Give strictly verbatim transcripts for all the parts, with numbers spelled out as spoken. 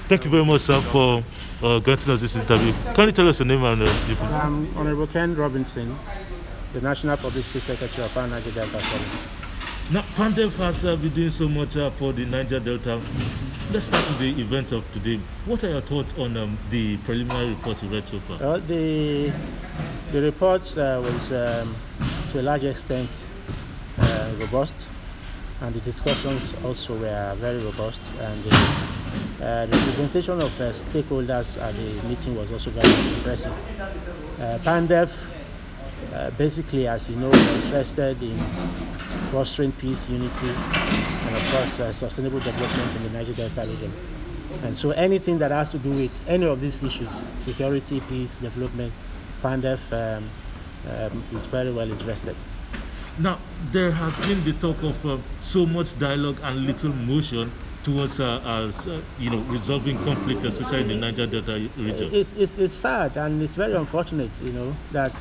Thank you very much, sir, for uh, granting us this interview. Can you tell us the name and uh, the I'm Honorable Ken Robinson, the National Publicity Secretary of Niger Delta Forum. Now, Pandef has uh, been doing so much uh, for the Niger Delta. Let's start with the event of today. What are your thoughts on um, the preliminary report you read so far? Well, the the report uh, was um, to a large extent uh, robust, and the discussions also were very robust, and the, uh, the representation of uh, stakeholders at the meeting was also very impressive. Uh, Pandef, uh, basically, as you know, we're interested in fostering peace, unity, and of course uh, sustainable development in the Niger Delta region. And so anything that has to do with any of these issues, security, peace, development, Pandef um, um, is very well interested. Now, there has been the talk of uh, so much dialogue and little motion towards, uh, uh, you know, resolving conflict, especially in the Niger Delta region. It's, it's, it's sad and it's very unfortunate, you know, that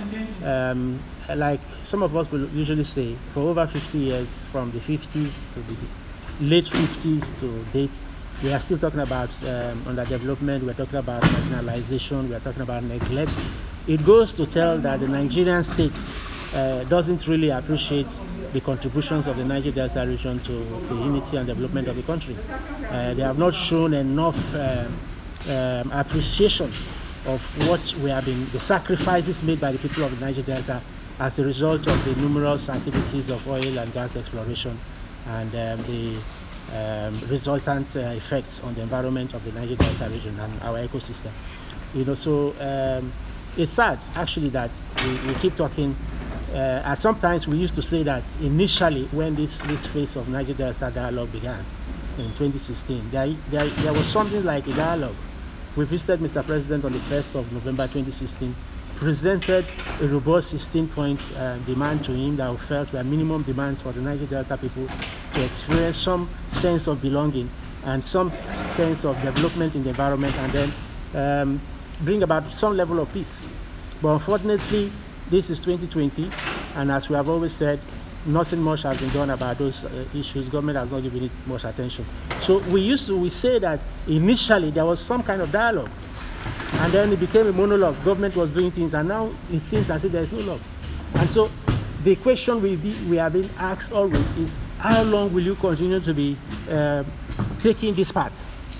um, like some of us will usually say, for over fifty years, from the fifties to the late fifties to date, we are still talking about um, underdevelopment, we're talking about marginalization, we're talking about neglect. It goes to tell that the Nigerian state uh, doesn't really appreciate the contributions of the Niger Delta region to the unity and development of the country. Uh, they have not shown enough uh, um, appreciation of what we have been, the sacrifices made by the people of the Niger Delta as a result of the numerous activities of oil and gas exploration and um, the um, resultant uh, effects on the environment of the Niger Delta region and our ecosystem. You know, so um, it's sad actually that we, we keep talking. Uh, and sometimes we used to say that initially, when this, this phase of Niger Delta dialogue began in twenty sixteen, there, there, there was something like a dialogue. We visited Mister President on the first of November twenty sixteen, presented a robust sixteen-point uh, demand to him that we felt were minimum demands for the Niger Delta people to experience some sense of belonging and some sense of development in the environment, and then um, bring about some level of peace. But unfortunately, this is twenty twenty, and as we have always said, nothing much has been done about those uh, issues. Government has not given it much attention. So we used to we say that initially there was some kind of dialogue, and then it became a monologue. Government was doing things, and now it seems as if there is no love. And so the question we be we have been asked always is, how long will you continue to be uh, taking this path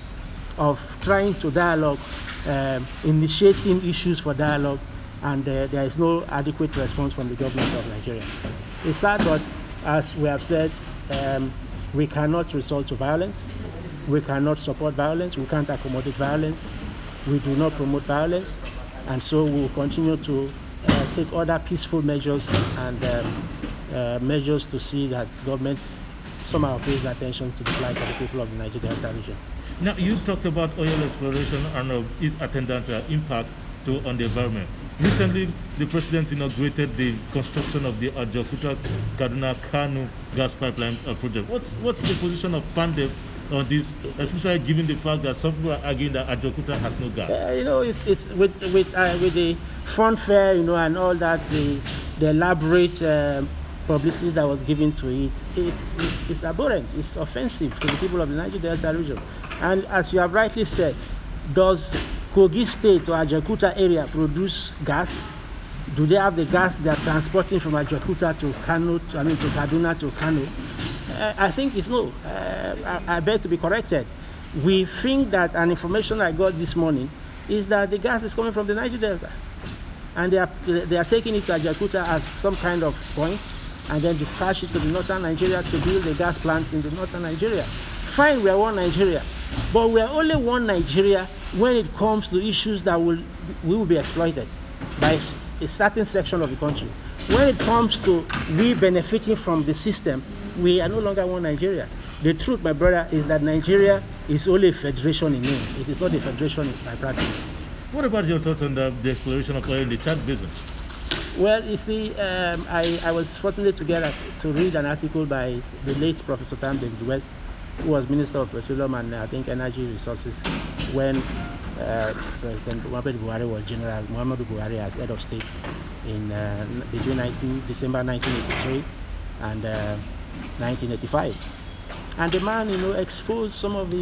of trying to dialogue, um, initiating issues for dialogue, and uh, there is no adequate response from the government of Nigeria? It's sad, but as we have said, um, we cannot resort to violence. We cannot support violence. We can't accommodate violence. We do not promote violence. And so we will continue to uh, take other peaceful measures and um, uh, measures to see that government somehow pays attention to the plight of the people of the Niger Delta region. Now, you talked about oil exploration and uh, its attendant uh, impact to, on the environment. Recently, the president inaugurated the construction of the Ajaokuta Kaduna Kano gas pipeline uh, project. What's what's the position of Pandef on this, especially given the fact that some people are arguing that Ajaokuta has no gas? Uh, you know, it's it's with with uh, with the fanfare, you know, and all that, the the elaborate uh, publicity that was given to it is it's, it's abhorrent. It's offensive to the people of the Niger Delta region. And as you have rightly said, does Kogi State or Ajaokuta area produce gas? Do they have the gas they are transporting from Ajaokuta to Kano, to, I mean to Kaduna to Kano? Uh, I think it's no. Uh, I, I beg to be corrected. We think that an information I got this morning is that the gas is coming from the Niger Delta, and they are they are taking it to Ajaokuta as some kind of point, and then dispatch it to the northern Nigeria to build the gas plants in the northern Nigeria. Fine, we are one Nigeria, but we are only one Nigeria when it comes to issues that will will be exploited by a certain section of the country. When it comes to we benefiting from the system, we are no longer one Nigeria. The truth, my brother, is that Nigeria is only a federation in name. It is not a federation by practice. What about your thoughts on the, the exploration of oil in the Chad Basin? Well, you see, um, I, I was fortunate to get a, to read an article by the late Professor Tam David West, who was Minister of Petroleum and uh, I think Energy Resources when uh, President Muhammadu Buhari was General Muhammadu Buhari as head of state in uh, between nineteen, December nineteen eighty-three and uh, nineteen eighty-five. And the man, you know, exposed some of the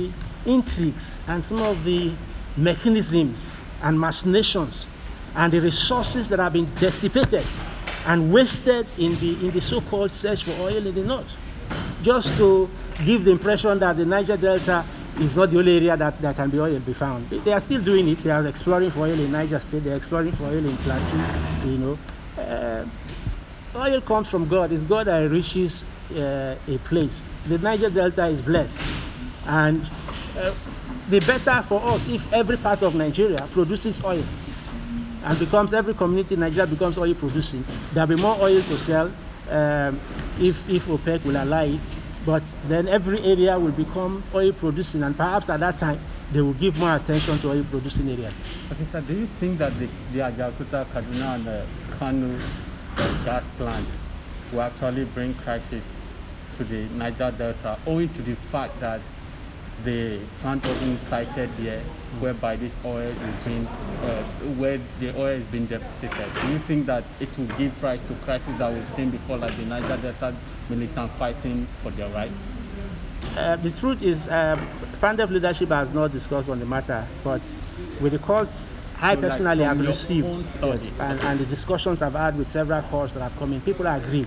intrigues and some of the mechanisms and machinations and the resources that have been dissipated and wasted in the in the so-called search for oil in the north, just to give the impression that the Niger Delta is not the only area that there can be oil be found. They, they are still doing it. They are exploring for oil in Niger State. They are exploring for oil in Plateau. You know, uh, oil comes from God. It's God that enriches uh, a place. The Niger Delta is blessed, and uh, the better for us if every part of Nigeria produces oil and becomes every community in Nigeria becomes oil producing. There'll be more oil to sell um, if if OPEC will allow it. But then every area will become oil producing, and perhaps at that time they will give more attention to oil producing areas. Okay, sir, do you think that the, the Ajaokuta, Kaduna, and the Kano uh, gas plant will actually bring crisis to the Niger Delta, owing to the fact that the plant wasn't sited there, whereby this oil is being, uh, where the oil is being deposited? Do you think that it will give rise to crisis that we've seen before, like the Niger Delta militant fighting for their right? Uh, the truth is, uh, Pandef leadership has not discussed on the matter, but with the calls I So, personally like, have from your received, own study. yes, and, and the discussions I've had with several calls that have come in, people are aggrieved.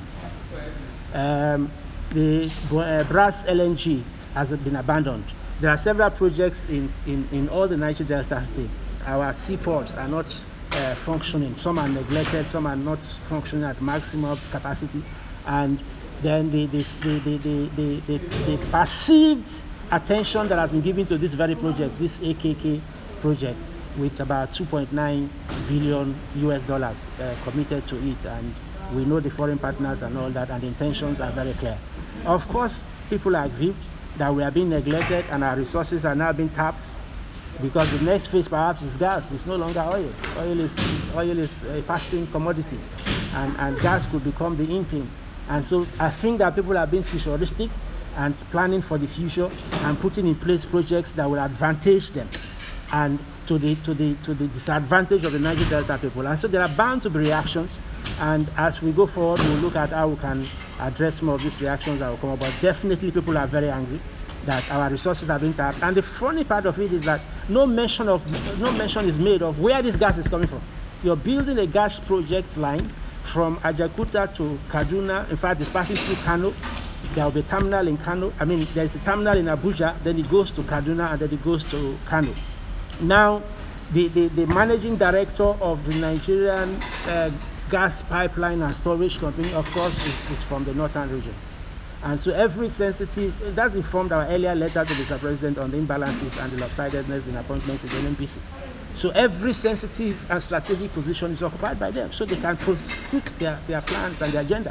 Um, the uh, Brass L N G has been abandoned. There are several projects in, in, in all the Niger Delta states. Our seaports are not uh, functioning. Some are neglected, some are not functioning at maximum capacity. And then the, the, the, the, the, the, the, the perceived attention that has been given to this very project, this A K K project, with about two point nine billion U S dollars uh, committed to it. And we know the foreign partners and all that, and the intentions are very clear. Of course, people are aggrieved that we are being neglected and our resources are now being tapped, because the next phase perhaps is gas. It's no longer oil. Oil is oil is a passing commodity, and, and gas could become the in thing. And so I think that people are being futuristic and planning for the future and putting in place projects that will advantage them and to the to the to the disadvantage of the Niger Delta people. And so there are bound to be reactions, and as we go forward, we'll look at how we can address some of these reactions that will come up. But definitely people are very angry that our resources have been tapped. And the funny part of it is that no mention of no mention is made of where this gas is coming from. You're building a gas project line from Ajaokuta to Kaduna. In fact, it's passing through Kano. There will be a terminal in Kano. I mean, there's a terminal in Abuja, then it goes to Kaduna, and then it goes to Kano. Now, the, the, the managing director of the Nigerian uh, gas pipeline and storage company, of course, is, is from the northern region. And so every sensitive, that's informed our earlier letter to Mister President on the imbalances and the lopsidedness in appointments in the N N P C. So every sensitive and strategic position is occupied by them, so they can prosecute their, their plans and their agenda.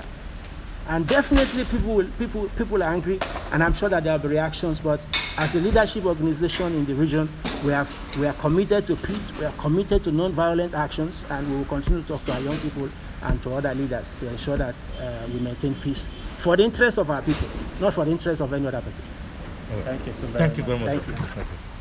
And definitely people will, people people are angry, and I'm sure that there will be reactions. But as a leadership organization in the region, we have we are committed to peace, we are committed to non-violent actions, and we will continue to talk to our young people and to other leaders to ensure that uh, we maintain peace for the interest of our people, not for the interest of any other person. Right. Thank you so very Thank much. you very much. Thank you. Thank you.